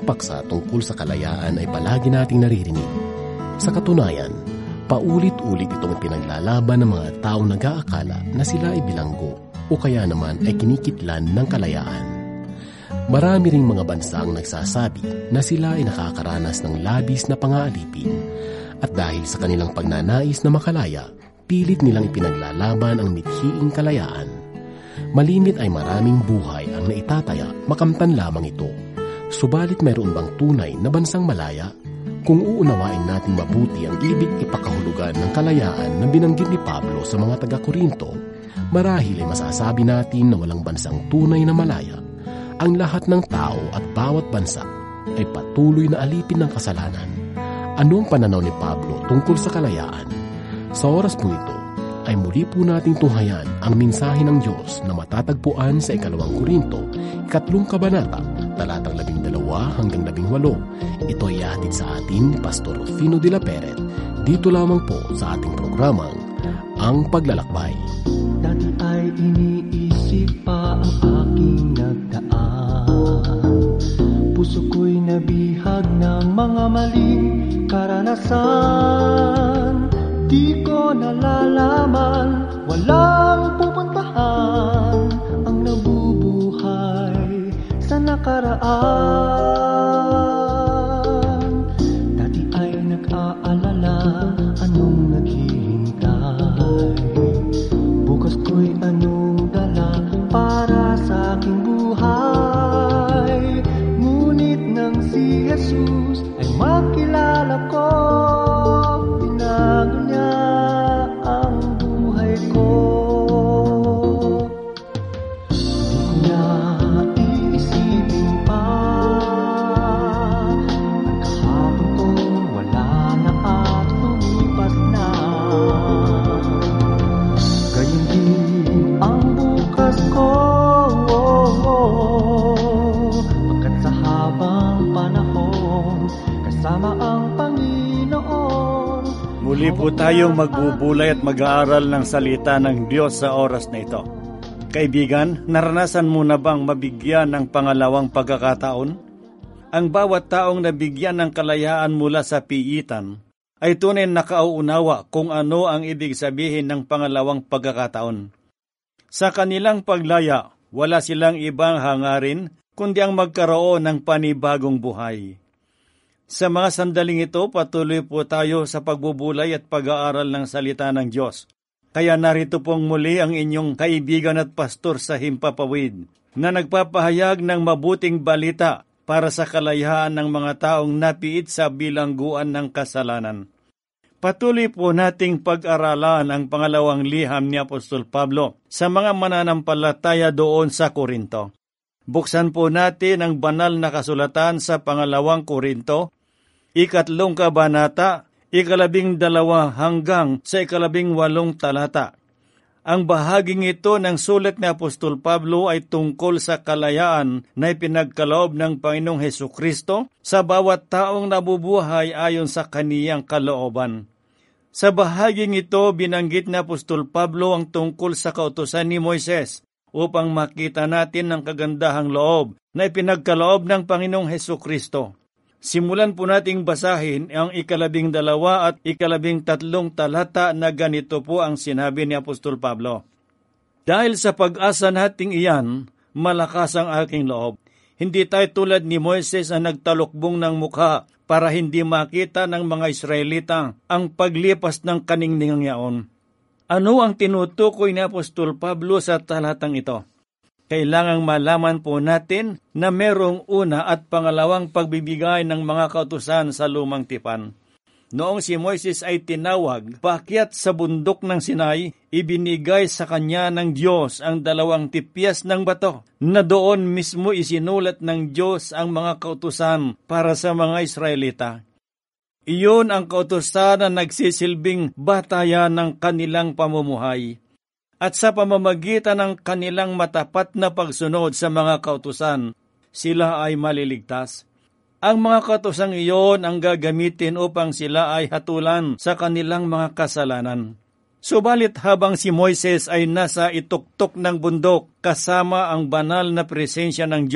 paksa tungkol sa kalayaan ay palagi nating naririnig. Sa katunayan, paulit-ulit itong pinaglalaban ng mga taong nag-aakala na sila ay bilanggo o kaya naman ay kinikitlan ng kalayaan. Marami ring mga bansang nagsasabi na sila ay nakakaranas ng labis na pang-aalipin at dahil sa kanilang pagnanais na makalaya, pilit nilang ipinaglalaban ang mithiing kalayaan. Malimit ay maraming buhay ang naitataya, makamtan lamang ito. Subalit mayroon bang tunay na bansang malaya? Kung uunawain natin mabuti ang ibig ipakahulugan ng kalayaan na binanggit ni Pablo sa mga taga-Korinto, marahil ay masasabi natin na walang bansang tunay na malaya. Ang lahat ng tao at bawat bansa ay patuloy na alipin ng kasalanan. Ano ang pananaw ni Pablo tungkol sa kalayaan? Sa oras po ito, ay muli po nating tunghayan ang mensahe ng Diyos na matatagpuan sa 2 Korinto, 3 kabanata, talatang 12 hanggang 18. Ito ay hatid sa atin ni Pastor Rufino de la Peret, dito lamang po sa ating programang Ang Paglalakbay. Dati ay iniisip pa ang aking nagdaan, puso ko'y nabihag ng mga maling karanasan. Di ko nalalaman, walang pupuntahan ang nabubuhay sa nakaraan. Dati ay nag-aalala, anong naghihintay, bukas ko'y anong dala para sa aking buhay. Ngunit nang si Jesus ay makilala ko, binago niya ang buhay ko. Di ko na iisipin pa ang kahapon kong wala na at lumipas na. Gayon din ang bukas ko, pagkat sa habang panahon kasama ang Panginoon. Muli po tayong magbubulay at mag-aaral ng salita ng Diyos sa oras na ito. Kaibigan, naranasan mo na bang mabigyan ng pangalawang pagkakataon? Ang bawat taong nabigyan ng kalayaan mula sa piitan ay tunay nakauunawa kung ano ang ibig sabihin ng pangalawang pagkakataon. Sa kanilang paglaya, wala silang ibang hangarin kundi ang magkaroon ng panibagong buhay. Sa mga sandaling ito, patuloy po tayo sa pagbubulay at pag-aaral ng salita ng Diyos. Kaya narito pong muli ang inyong kaibigan at pastor sa Himpapawid na nagpapahayag ng mabuting balita para sa kalayaan ng mga taong napiit sa bilangguan ng kasalanan. Patuloy po nating pag-aralan ang pangalawang liham ni Apostol Pablo sa mga mananampalataya doon sa Korinto. Buksan po natin ang banal na kasulatan sa pangalawang Korinto, 3 kabanata, 12 hanggang sa 18 talata. Ang bahaging ito ng sulat ni Apostol Pablo ay tungkol sa kalayaan na ipinagkaloob ng Panginoong Hesukristo sa bawat taong nabubuhay ayon sa kaniyang kalooban. Sa bahaging ito, binanggit ni Apostol Pablo ang tungkol sa kautusan ni Moises upang makita natin ang kagandahang loob na ipinagkaloob ng Panginoong Hesukristo. Simulan po nating basahin ang 12 at 13 talata na ganito po ang sinabi ni Apostol Pablo. Dahil sa pag-asa nating iyan, malakas ang aking loob. Hindi tayo tulad ni Moises na nagtalukbong ng mukha para hindi makita ng mga Israelita ang paglipas ng kaningningang yaon. Ano ang tinutukoy ni Apostol Pablo sa talatang ito? Kailangang malaman po natin na merong una at pangalawang pagbibigay ng mga kautusan sa lumang tipan. Noong si Moises ay tinawag paakyat sa bundok ng Sinai, ibinigay sa kanya ng Diyos ang 2 tipyas ng bato na doon mismo isinulat ng Diyos ang mga kautusan para sa mga Israelita. Iyon ang kautusan na nagsisilbing batayan ng kanilang pamumuhay. At sa pamamagitan ng kanilang matapat na pagsunod sa mga kautusan, sila ay maliligtas. Ang mga kautusang iyon ang gagamitin upang sila ay hatulan sa kanilang mga kasalanan. Subalit habang si Moises ay nasa ituktok ng bundok kasama ang banal na presensya ng Diyos,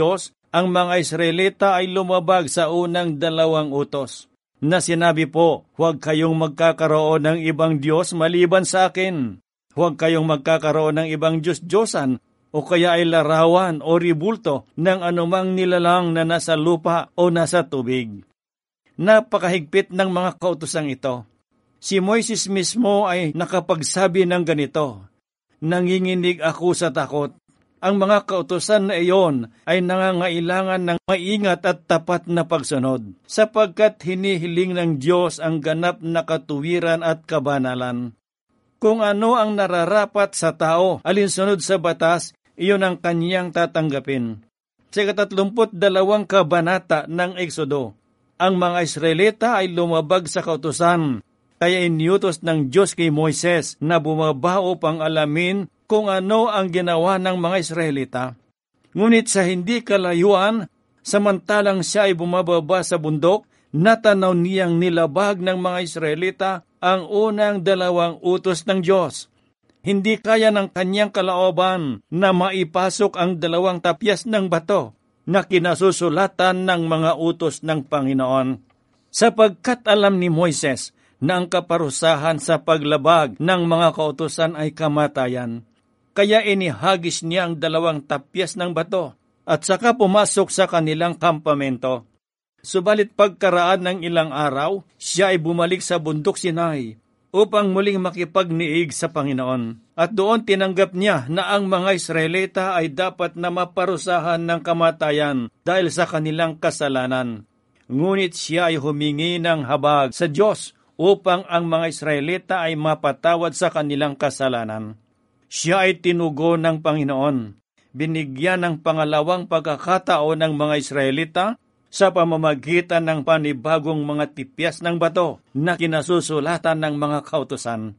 ang mga Israelita ay lumabag sa unang 2 utos, na sinabi po, huwag kayong magkakaroon ng ibang Diyos maliban sa akin. Huwag kayong magkakaroon ng ibang Diyos-Diyosan o kaya ay larawan o ribulto ng anumang nilalang na nasa lupa o nasa tubig. Napakahigpit ng mga kautosang ito. Si Moises mismo ay nakapagsabi ng ganito, nanginginig ako sa takot. Ang mga kautusan na iyon ay nangangailangan ng maingat at tapat na pagsunod, sapagkat hinihiling ng Diyos ang ganap na katuwiran at kabanalan. Kung ano ang nararapat sa tao alinsunod sa batas, iyon ang kanyang tatanggapin. Sa 32 kabanata ng Exodo, ang mga Israelita ay lumabag sa kautusan, kaya iniutos ng Diyos kay Moises na bumaba upang alamin kung ano ang ginawa ng mga Israelita. Ngunit sa hindi kalayuan, samantalang siya ay bumababa sa bundok, natanaw niyang nilabag ng mga Israelita ang unang 2 utos ng Diyos. Hindi kaya ng kanyang kalooban na maipasok ang 2 tapyas ng bato na kinasusulatan ng mga utos ng Panginoon. Sapagkat alam ni Moises na ang kaparusahan sa paglabag ng mga kautusan ay kamatayan. Kaya inihagis niya ang 2 tapyas ng bato at saka pumasok sa kanilang kampamento. Subalit pagkaraan ng ilang araw, siya ay bumalik sa bundok Sinai upang muling makipagniig sa Panginoon. At doon tinanggap niya na ang mga Israelita ay dapat na maparusahan ng kamatayan dahil sa kanilang kasalanan. Ngunit siya ay humingi ng habag sa Diyos upang ang mga Israelita ay mapatawad sa kanilang kasalanan. Siya ay tinugon ng Panginoon. Binigyan ng pangalawang pagkakataon ng mga Israelita sa pamamagitan ng panibagong mga tipyas ng bato na kinasusulatan ng mga kautusan.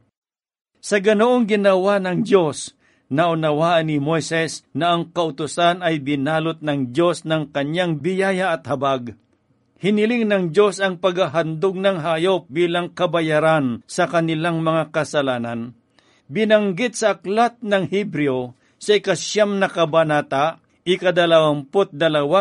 Sa ganoong ginawa ng Diyos, naunawaan ni Moises na ang kautusan ay binalot ng Diyos ng kanyang biyaya at habag. Hiniling ng Diyos ang paghahandog ng hayop bilang kabayaran sa kanilang mga kasalanan. Binanggit sa aklat ng Hebreo sa 9 na kabanata, 22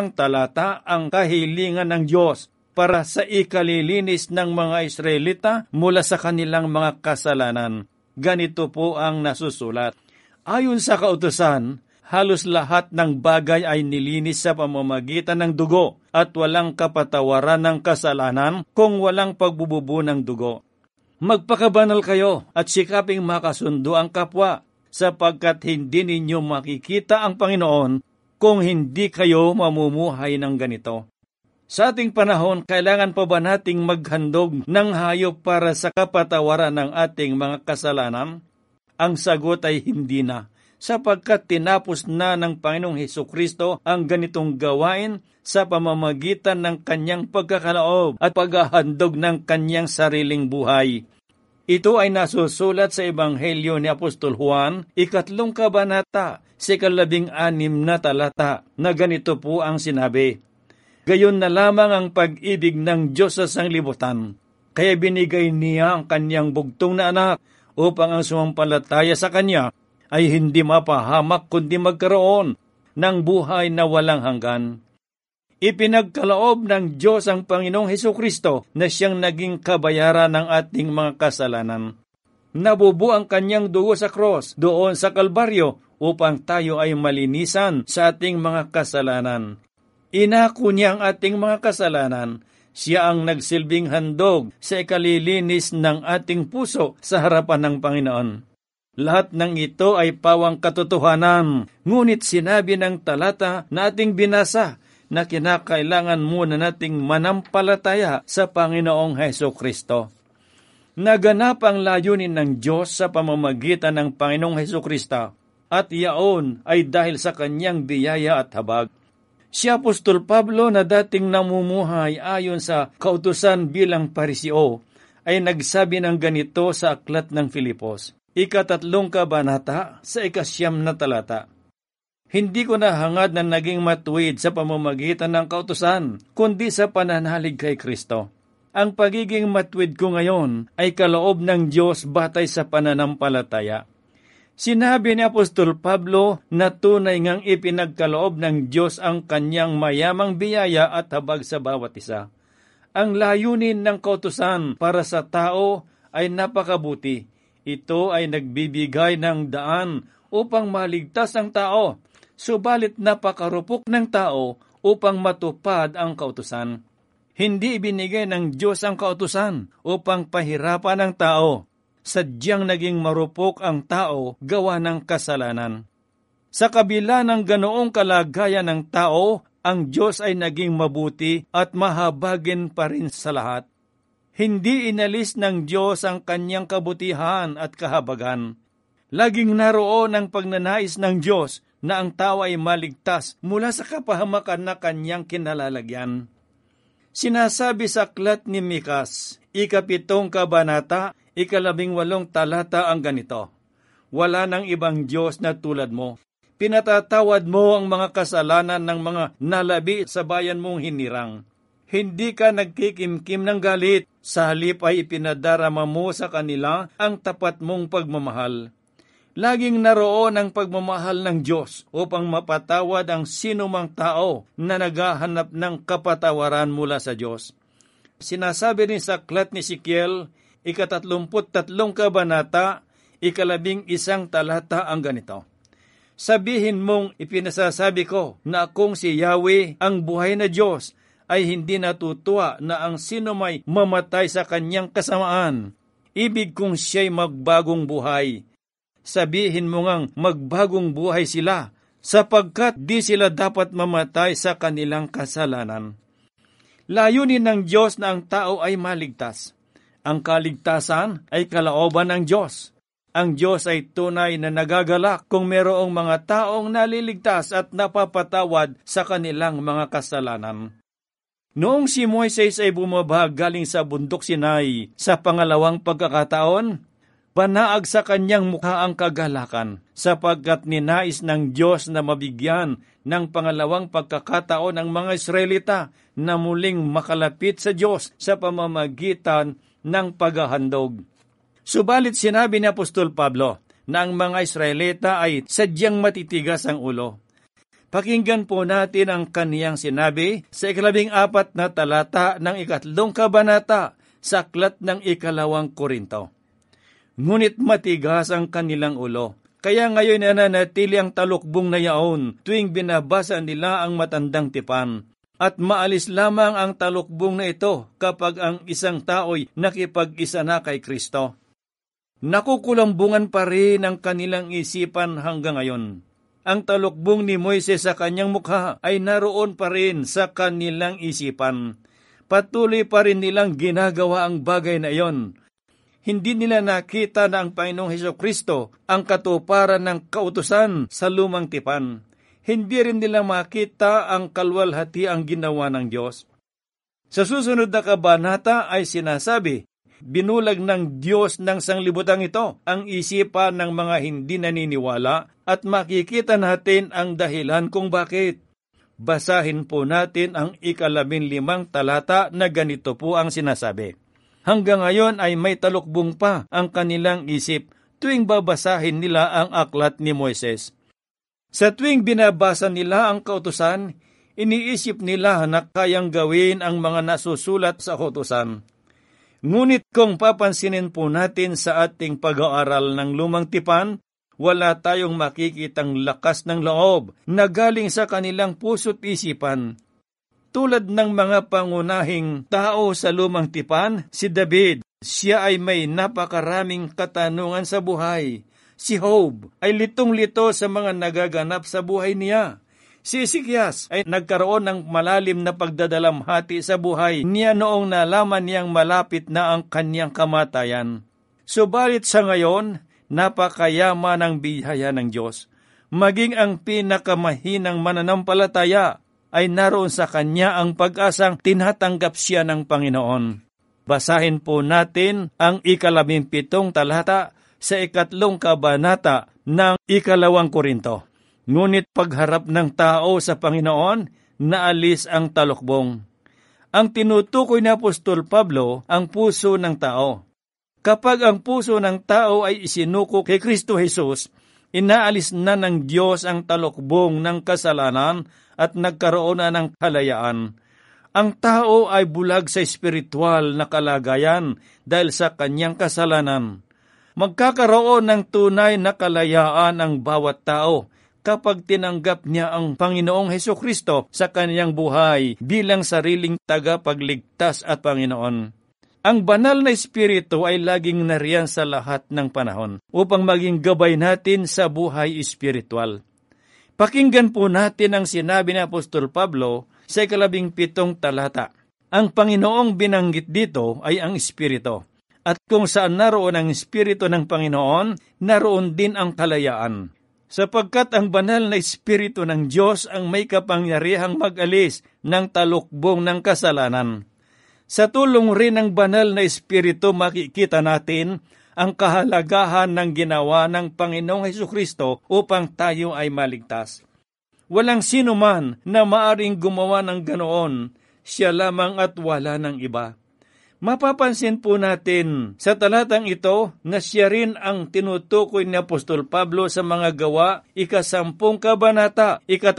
talata ang kahilingan ng Diyos para sa ikalilinis ng mga Israelita mula sa kanilang mga kasalanan. Ganito po ang nasusulat. Ayon sa kautusan, halos lahat ng bagay ay nilinis sa pamamagitan ng dugo at walang kapatawaran ng kasalanan kung walang pagbububo ng dugo. Magpakabanal kayo at sikaping makasundo ang kapwa, sapagkat hindi ninyo makikita ang Panginoon kung hindi kayo mamumuhay ng ganito. Sa ating panahon, kailangan pa ba nating maghandog ng hayop para sa kapatawaran ng ating mga kasalanan? Ang sagot ay hindi na, sapagkat tinapos na ng Panginoong Hesukristo ang ganitong gawain sa pamamagitan ng kanyang pagkakalaob at paghahandog ng kanyang sariling buhay. Ito ay nasusulat sa Ebanghelyo ni Apostol Juan, 2 kabanata, 16 na talata, na ganito po ang sinabi. Gayon na lamang ang pag-ibig ng Diyos sa sanglibutan, kaya binigay niya ang kanyang bugtong na anak upang ang sumampalataya sa kanya ay hindi mapahamak kundi magkaroon ng buhay na walang hanggan. Ipinagkaloob ng Diyos ang Panginoong Hesukristo na siyang naging kabayaran ng ating mga kasalanan. Nabubo ang kanyang dugo sa cross doon sa Kalbaryo upang tayo ay malinisan sa ating mga kasalanan. Inako niya ang ating mga kasalanan. Siya ang nagsilbing handog sa ikalilinis ng ating puso sa harapan ng Panginoon. Lahat ng ito ay pawang katotohanan, ngunit sinabi ng talata na ating binasa na kinakailangan muna nating manampalataya sa Panginoong Hesukristo. Naganap ang layunin ng Diyos sa pamamagitan ng Panginoong Hesukristo, at iyaon ay dahil sa kanyang biyaya at habag. Si Apostol Pablo na dating namumuhay ayon sa kautusan bilang pariseo ay nagsabi ng ganito sa aklat ng Filipos, 3 kabanata sa 9 na talata. Hindi ko nahangad na naging matuwid sa pamamagitan ng kautusan, kundi sa pananalig kay Kristo. Ang pagiging matuwid ko ngayon ay kaloob ng Diyos batay sa pananampalataya. Sinabi ni Apostol Pablo na tunay ngang ipinagkaloob ng Diyos ang kanyang mayamang biyaya at habag sa bawat isa. Ang layunin ng kautusan para sa tao ay napakabuti. Ito ay nagbibigay ng daan upang maligtas ang tao, subalit napakarupok ng tao upang matupad ang kautusan. Hindi ibinigay ng Diyos ang kautusan upang pahirapan ang tao. Sadyang naging marupok ang tao gawa ng kasalanan. Sa kabila ng ganoong kalagayan ng tao, ang Diyos ay naging mabuti at mahabagin pa rin sa lahat. Hindi inalis ng Diyos ang kanyang kabutihan at kahabagan. Laging naroon ang pagnanais ng Diyos na ang tao ay maligtas mula sa kapahamakan na kanyang kinalalagyan. Sinasabi sa aklat ni Mikas, 7 kabanata, 18 talata ang ganito, "Wala nang ibang Diyos na tulad mo. Pinatatawad mo ang mga kasalanan ng mga nalabi sa bayan mong hinirang. Hindi ka nagkikimkim ng galit, sa halip ay ipinadarama mo sa kanila ang tapat mong pagmamahal." Laging naroon ang pagmamahal ng Diyos upang mapatawad ang sinumang tao na naghahanap ng kapatawaran mula sa Diyos. Sinasabi rin sa aklat ni Ezekiel, 33 kabanata, 11 talata ang ganito, "Sabihin mong ipinasasabi ko na akong si Yahweh, ang buhay na Diyos, ay hindi natutuwa na ang sino may mamatay sa kanyang kasamaan. Ibig kong siya'y magbagong buhay. Sabihin mo ngang magbagong buhay sila, sapagkat di sila dapat mamatay sa kanilang kasalanan." Layunin ng Diyos na ang tao ay maligtas. Ang kaligtasan ay kalooban ng Diyos. Ang Diyos ay tunay na nagagalak kung mayroong mga taong naliligtas at napapatawad sa kanilang mga kasalanan. Noong si Moises ay bumaba galing sa bundok Sinai sa pangalawang pagkakataon, banaag sa kanyang mukha ang kagalakan, sapagkat ninais ng Diyos na mabigyan ng pangalawang pagkakataon ang mga Israelita na muling makalapit sa Diyos sa pamamagitan ng paghahandog. Subalit sinabi ni Apostol Pablo na ang mga Israelita ay sadyang matitigas ang ulo. Pakinggan po natin ang kaniyang sinabi sa 14 na talata ng 3 kabanata sa aklat ng 2 Korinto. "Ngunit matigas ang kanilang ulo, kaya ngayon nananatili ang talukbong na yaon tuwing binabasa nila ang matandang tipan. At maalis lamang ang talukbong na ito kapag ang isang tao'y nakipag-isa na kay Kristo. Nakukulambungan pa rin ang kanilang isipan hanggang ngayon. Ang talukbong ni Moises sa kanyang mukha ay naroon pa rin sa kanilang isipan. Patuloy pa rin nilang ginagawa ang bagay na iyon. Hindi nila nakita na ang Panginoong Hesukristo ang katuparan ng kautusan sa lumang tipan. Hindi rin nila makita ang kalwalhati ang ginawa ng Diyos." Sa susunod na kabanata ay sinasabi, binulag ng Diyos ng sanglibutang ito ang isipan ng mga hindi naniniwala at makikita natin ang dahilan kung bakit. Basahin po natin ang 15 talata na ganito po ang sinasabi. Hanggang ngayon ay may talukbong pa ang kanilang isip tuwing babasahin nila ang aklat ni Moises. Sa tuwing binabasa nila ang kautusan, iniisip nila na kayang gawin ang mga nasusulat sa kautusan. Ngunit kung papansinin po natin sa ating pag-aaral ng lumang tipan, wala tayong makikitang lakas ng loob na galing sa kanilang puso't isipan. Tulad ng mga pangunahing tao sa lumang tipan, si David, siya ay may napakaraming katanungan sa buhay. Si Job ay litong-lito sa mga nagaganap sa buhay niya. Si Ezekias ay nagkaroon ng malalim na pagdadalamhati sa buhay niya noong nalaman niyang malapit na ang kanyang kamatayan. Subalit sa ngayon, napakayaman ang biyaya ng Diyos. Maging ang pinakamahinang mananampalataya ay naroon sa kanya ang pag-asang tinatanggap siya ng Panginoon. Basahin po natin ang 17 talata sa 3 kabanata ng 2 Korinto. "Ngunit pagharap ng tao sa Panginoon, naalis ang talukbong." Ang tinutukoy ni Apostol Pablo ang puso ng tao. Kapag ang puso ng tao ay isinuko kay Kristo Jesus, Inaalis na ng Diyos ang talukbong ng kasalanan at nagkaroon na ng kalayaan. Ang tao ay bulag sa espiritual na kalagayan dahil sa kanyang kasalanan. Magkakaroon ng tunay na kalayaan ang bawat tao kapag tinanggap niya ang Panginoong Hesukristo sa kanyang buhay bilang sariling tagapagligtas at Panginoon. Ang banal na Espiritu ay laging nariyan sa lahat ng panahon upang maging gabay natin sa buhay espiritual. Pakinggan po natin ang sinabi ni Apostol Pablo sa 17 talata. Ang Panginoong binanggit dito ay ang Espiritu. At kung saan naroon ang Espiritu ng Panginoon, naroon din ang kalayaan. Sapagkat ang banal na Espiritu ng Diyos ang may kapangyarihang mag-alis ng talukbong ng kasalanan. Sa tulong rin ng banal na Espiritu, makikita natin ang kahalagahan ng ginawa ng Panginoong Hesukristo upang tayo ay maligtas. Walang sino man na maaring gumawa ng ganoon, siya lamang at wala ng iba. Mapapansin po natin sa talatang ito na siya rin ang tinutukoy ni Apostol Pablo sa mga gawa, 10 kabanata,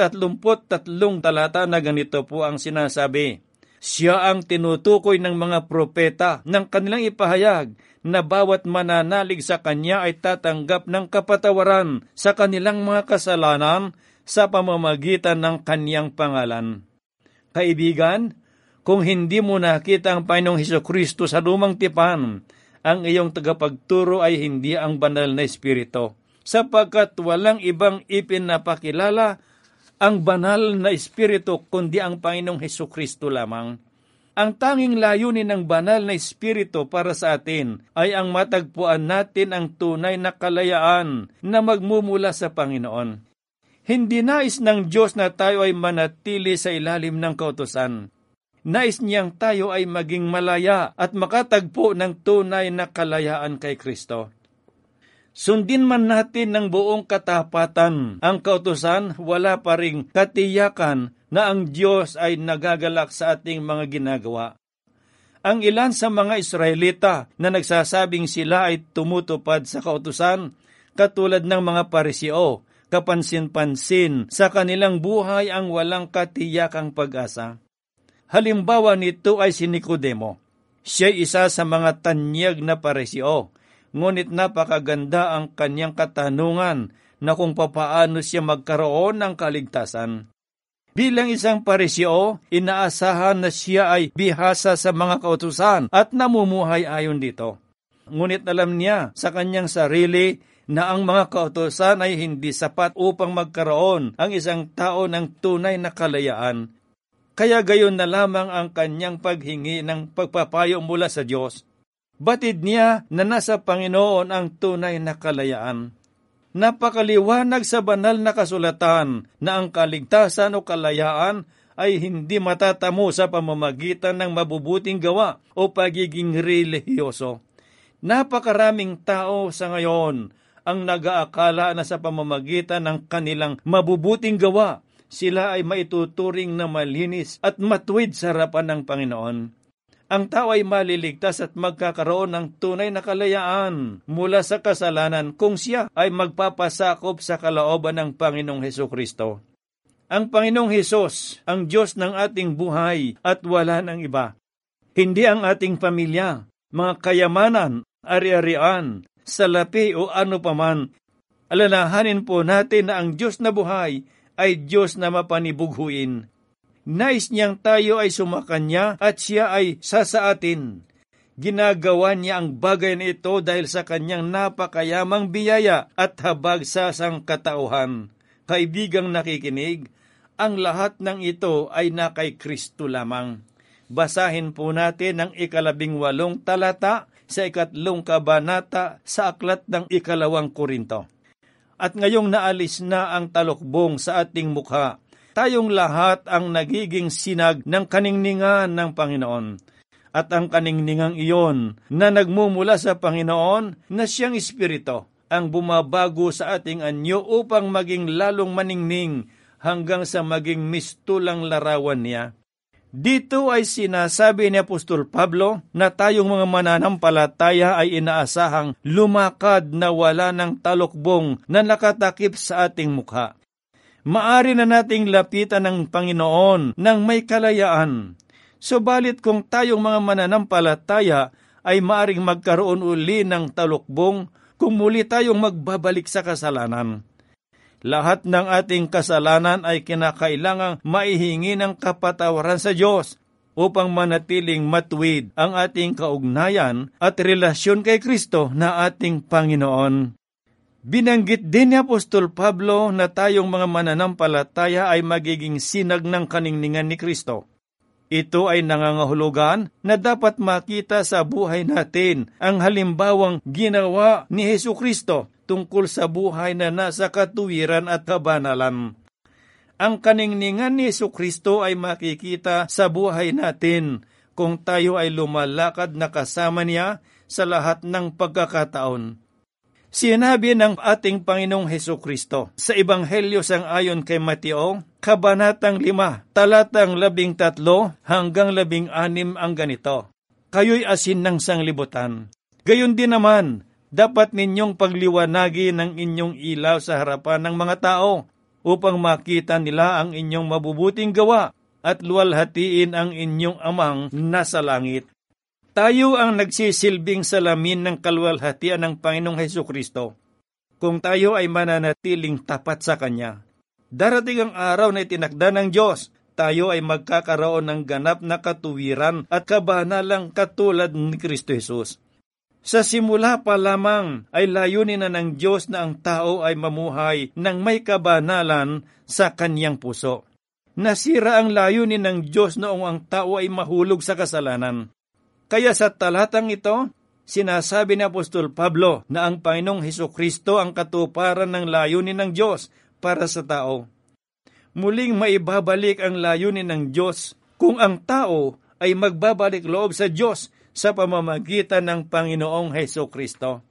33 talata na ganito po ang sinasabi. Siya ang tinutukoy ng mga propeta ng kanilang ipahayag na bawat mananalig sa kanya ay tatanggap ng kapatawaran sa kanilang mga kasalanan sa pamamagitan ng kanyang pangalan. Kaibigan, kung hindi mo nakita ang Panginoong Hesukristo sa lumang tipan, ang iyong tagapagturo ay hindi ang banal na Espiritu, sapagkat walang ibang ipinapakilala ang banal na Espiritu kundi ang Panginoong Hesukristo lamang. Ang tanging layunin ng banal na Espiritu para sa atin ay ang matagpuan natin ang tunay na kalayaan na magmumula sa Panginoon. Hindi nais ng Diyos na tayo ay manatili sa ilalim ng kautusan. Nais niyang tayo ay maging malaya at makatagpo ng tunay na kalayaan kay Kristo. Sundin man natin ng buong katapatan ang kautusan, wala pa ring katiyakan na ang Diyos ay nagagalak sa ating mga ginagawa. Ang ilan sa mga Israelita na nagsasabing sila ay tumutupad sa kautusan, katulad ng mga Pariseo, kapansin-pansin sa kanilang buhay ang walang katiyakang pag-asa. Halimbawa nito ay si Nicodemo. Siya isa sa mga tanyag na Pariseo, ngunit napakaganda ang kanyang katanungan na kung papaano siya magkaroon ng kaligtasan. Bilang isang Pariseo, inaasahan na siya ay bihasa sa mga kautusan at namumuhay ayon dito. Ngunit alam niya sa kanyang sarili na ang mga kautusan ay hindi sapat upang magkaroon ang isang tao ng tunay na kalayaan. Kaya gayon na lamang ang kanyang paghingi ng pagpapayo mula sa Diyos. Batid niya na nasa Panginoon ang tunay na kalayaan. Napakaliwanag sa banal na kasulatan na ang kaligtasan o kalayaan ay hindi matatamo sa pamamagitan ng mabubuting gawa o pagiging relihiyoso. Napakaraming tao sa ngayon ang nag-aakala na sa pamamagitan ng kanilang mabubuting gawa, sila ay maituturing na malinis at matuwid sa harapan ng Panginoon. Ang tao ay maliligtas at magkakaroon ng tunay na kalayaan mula sa kasalanan kung siya ay magpapasakop sa kalooban ng Panginoong Hesukristo. Ang Panginoong Hesus, ang Diyos ng ating buhay at wala ng iba. Hindi ang ating pamilya, mga kayamanan, ari-arian, salapi o ano paman. Alalahanin po natin na ang Diyos na buhay ay Diyos na mapanibughuin. Nais niyang tayo ay sumakanya at siya ay sasaatin. Ginagawa niya ang bagay na ito dahil sa kanyang napakayamang biyaya at habag sa sangkatauhan. Kaibigang nakikinig, ang lahat ng ito ay na kay Kristo lamang. Basahin po natin ang 18 talata sa 3 kabanata sa aklat ng 2 Korinto. At ngayong naalis na ang talukbong sa ating mukha, tayong lahat ang nagiging sinag ng kaningningan ng Panginoon. At ang kaningningang iyon na nagmumula sa Panginoon na siyang Espiritu ang bumabago sa ating anyo upang maging lalong maningning hanggang sa maging mistulang larawan niya. Dito ay sinasabi ni Apostol Pablo na tayong mga mananampalataya ay inaasahang lumakad na wala ng talukbong na nakatakip sa ating mukha. Maari na nating lapitan ng Panginoon ng may kalayaan. Subalit kung tayong mga mananampalataya ay maaring magkaroon uli ng talukbong kung muli tayong magbabalik sa kasalanan. Lahat ng ating kasalanan ay kinakailangang maihingi ng kapatawaran sa Diyos upang manatiling matuwid ang ating kaugnayan at relasyon kay Kristo na ating Panginoon. Binanggit din ni Apostol Pablo na tayong mga mananampalataya ay magiging sinag ng kaningningan ni Kristo. Ito ay nangangahulugan na dapat makita sa buhay natin ang halimbawang ginawa ni Hesukristo tungkol sa buhay na nasa katuwiran at kabanalan. Ang kaningningan ni Hesukristo ay makikita sa buhay natin kung tayo ay lumalakad na kasama niya sa lahat ng pagkakataon. Sinabi ng ating Panginoong Hesukristo sa Ebanghelyo sangayon kay Mateo, Kabanatang 5, talatang 13 hanggang 16 ang ganito, Kayo'y asin ng sanglibutan. Gayon din naman, dapat ninyong pagliwanagin ang inyong ilaw sa harapan ng mga tao upang makita nila ang inyong mabubuting gawa at luwalhatiin ang inyong amang nasa langit. Tayo ang nagsisilbing salamin ng kaluwalhatian ng Panginoong Hesukristo kung tayo ay mananatiling tapat sa Kanya. Darating ang araw na itinakda ng Diyos, tayo ay magkakaroon ng ganap na katuwiran at kabanalang katulad ni Kristo Jesus. Sa simula pa lamang ay layunin na ng Diyos na ang tao ay mamuhay ng may kabanalan sa kanyang puso. Nasira ang layunin ng Diyos noong ang tao ay mahulog sa kasalanan. Kaya sa talatang ito, sinasabi ni Apostol Pablo na ang Panginoong Hesukristo ang katuparan ng layunin ng Diyos para sa tao. Muling maibabalik ang layunin ng Diyos kung ang tao ay magbabalik loob sa Diyos sa pamamagitan ng Panginoong Hesukristo.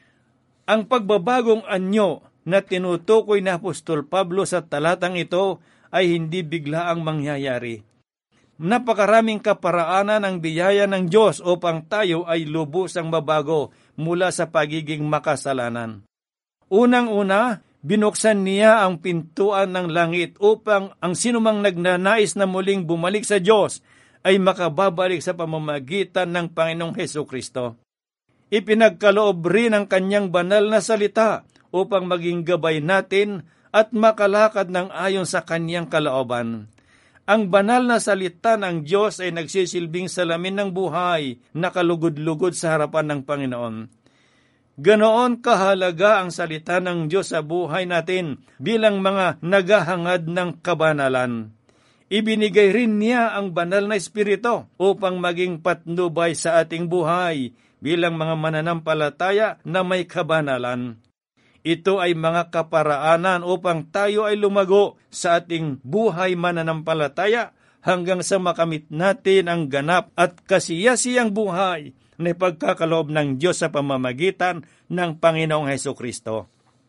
Ang pagbabagong anyo na tinutukoy ni Apostol Pablo sa talatang ito ay hindi biglaang mangyayari. Napakaraming kaparaanan ang biyaya ng Diyos upang tayo ay lubusang mabago mula sa pagiging makasalanan. Unang-una, binuksan niya ang pintuan ng langit upang ang sinumang nagnanais na muling bumalik sa Diyos ay makababalik sa pamamagitan ng Panginoong Hesukristo. Ipinagkaloob rin ang kanyang banal na salita upang maging gabay natin at makalakad ng ayon sa kanyang kalooban. Ang banal na salita ng Diyos ay nagsisilbing salamin ng buhay na kalugod-lugod sa harapan ng Panginoon. Ganoon kahalaga ang salita ng Diyos sa buhay natin bilang mga naghahangad ng kabanalan. Ibinigay rin niya ang banal na Espiritu upang maging patnubay sa ating buhay bilang mga mananampalataya na may kabanalan. Ito ay mga kaparaanan upang tayo ay lumago sa ating buhay mananampalataya hanggang sa makamit natin ang ganap at kasiyasiyang buhay na pagkakaloob ng Diyos sa pamamagitan ng Panginoong Hesukristo.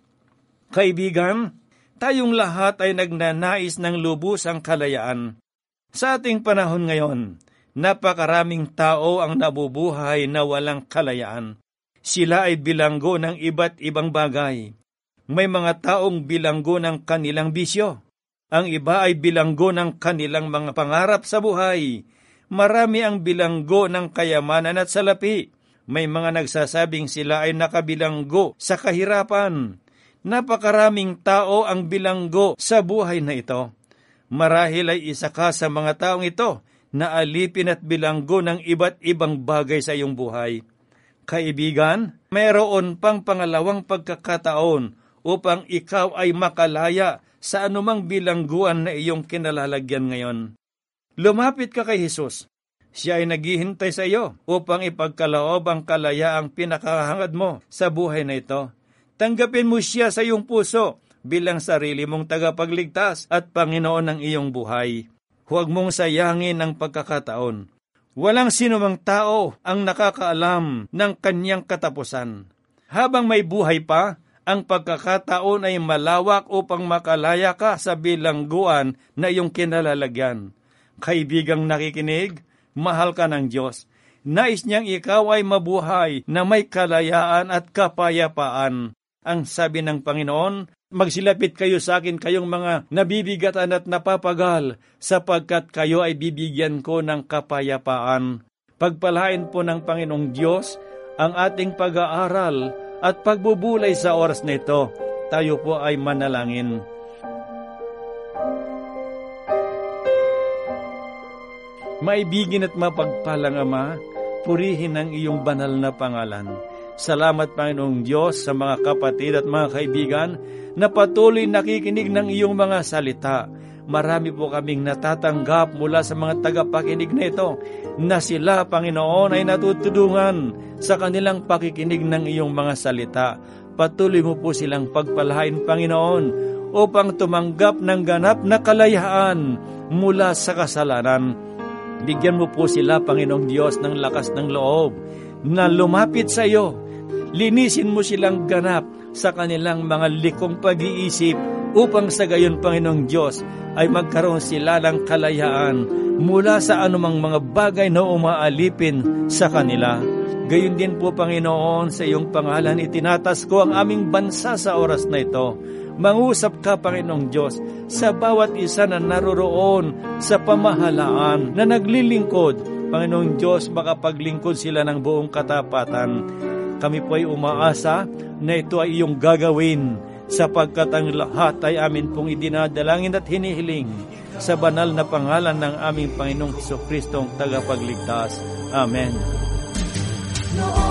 Kaibigan, tayong lahat ay nagnanais ng lubusang kalayaan. Sa ating panahon ngayon, napakaraming tao ang nabubuhay na walang kalayaan. Sila ay bilanggo ng iba't ibang bagay. May mga taong bilanggo ng kanilang bisyo. Ang iba ay bilanggo ng kanilang mga pangarap sa buhay. Marami ang bilanggo ng kayamanan at salapi. May mga nagsasabing sila ay nakabilanggo sa kahirapan. Napakaraming tao ang bilanggo sa buhay na ito. Marahil ay isa ka sa mga taong ito na alipin at bilanggo ng iba't ibang bagay sa iyong buhay. Kaibigan, mayroon pang pangalawang pagkakataon upang ikaw ay makalaya sa anumang bilangguan na iyong kinalalagyan ngayon. Lumapit ka kay Jesus. Siya ay naghihintay sa iyo upang ipagkaloob ang kalayaang pinakahangad mo sa buhay na ito. Tanggapin mo siya sa iyong puso bilang sarili mong tagapagligtas at Panginoon ng iyong buhay. Huwag mong sayangin ang pagkakataon. Walang sinumang tao ang nakakaalam ng kanyang katapusan. Habang may buhay pa, ang pagkakataon ay malawak upang makalaya ka sa bilangguan na iyong kinalalagyan. Kaibigang nakikinig, mahal ka ng Diyos. Nais niyang ikaw ay mabuhay na may kalayaan at kapayapaan. Ang sabi ng Panginoon, magsilapit kayo sa akin kayong mga nabibigatan at napapagal, sapagkat kayo ay bibigyan ko ng kapayapaan. Pagpalain po ng Panginoong Diyos ang ating pag-aaral at pagbubulay sa oras na ito. Tayo po ay manalangin. Maibigin at mapagpalang Ama, purihin ang iyong banal na pangalan. Salamat, Panginoong Diyos, sa mga kapatid at mga kaibigan na patuloy nakikinig ng iyong mga salita. Marami po kaming natatanggap mula sa mga tagapakinig na ito na sila, Panginoon, ay natutulungan sa kanilang pakikinig ng iyong mga salita. Patuloy mo po silang pagpalain, Panginoon, upang tumanggap ng ganap na kalayaan mula sa kasalanan. Bigyan mo po sila, Panginoong Diyos, ng lakas ng loob na lumapit sa iyo. Linisin mo silang ganap sa kanilang mga likong pag-iisip upang sa gayon, Panginoong Diyos, ay magkaroon sila ng kalayaan mula sa anumang mga bagay na umaalipin sa kanila. Gayon din po, Panginoon, sa iyong pangalan itinatas ko ang aming bansa sa oras na ito. Mangusap ka, Panginoong Diyos, sa bawat isa na naroroon sa pamahalaan na naglilingkod. Panginoong Diyos, makapaglingkod sila ng buong katapatan. Kami po ay umaasa na ito ay iyong gagawin, sapagkat ang lahat ay amin pong idinadalangin at hinihiling sa banal na pangalan ng aming Panginoong Jesucristong tagapagligtas. Amen.